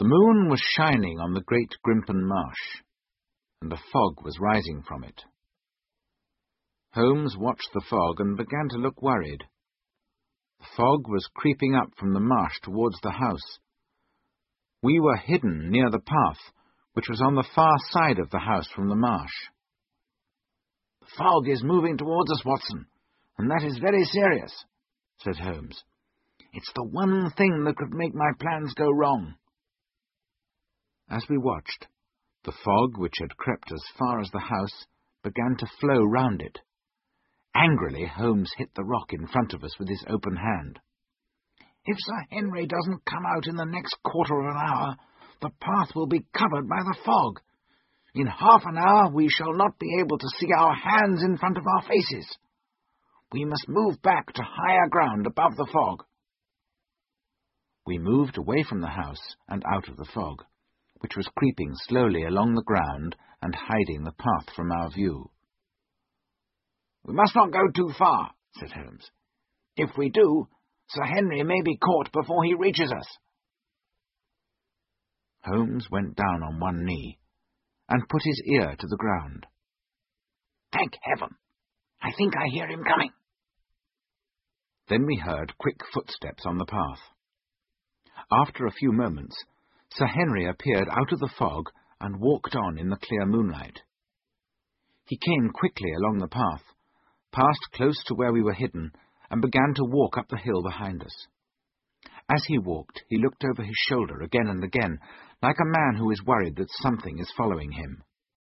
The moon was shining on the Great Grimpen Marsh, and a fog was rising from it. Holmes watched the fog and began to look worried. The fog was creeping up from the marsh towards the house. We were hidden near the path, which was on the far side of the house from the marsh. "The fog is moving towards us, Watson, and that is very serious," said Holmes. "It's the one thing that could make my plans go wrong." As we watched, the fog, which had crept as far as the house, began to flow round it. Angrily, Holmes hit the rock in front of us with his open hand. "If Sir Henry doesn't come out in the next quarter of an hour, the path will be covered by the fog. In half an hour we shall not be able to see our hands in front of our faces. We must move back to higher ground above the fog." We moved away from the house and out of the fog, which was creeping slowly along the ground and hiding the path from our view. "We must not go too far," said Holmes. "If we do, Sir Henry may be caught before he reaches us." Holmes went down on one knee and put his ear to the ground. "Thank heaven! I think I hear him coming." Then we heard quick footsteps on the path. After a few moments, Sir Henry appeared out of the fog and walked on in the clear moonlight. He came quickly along the path, passed close to where we were hidden, and began to walk up the hill behind us. As he walked, he looked over his shoulder again and again, like a man who is worried that something is following him.